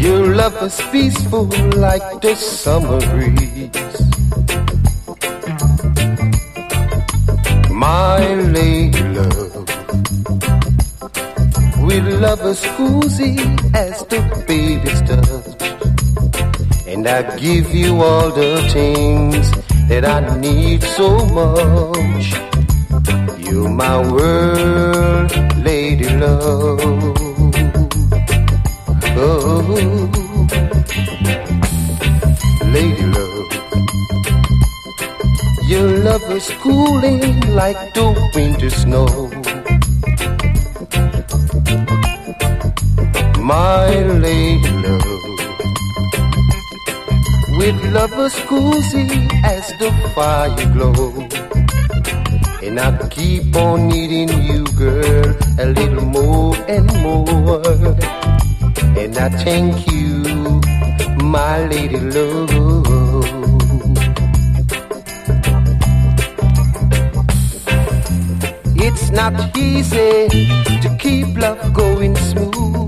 Your love is peaceful like the summer breeze. My lady love, with love as cozy as the baby's touch. And I give you all the things that I need so much. You're my world, lady love. Oh, lady love. Your love is cooling like the winter snow. My lady love, with love as cozy as the fire glow. And I keep on needing you, girl, a little more and more. And I thank you, my lady love. It's not easy to keep love going smooth.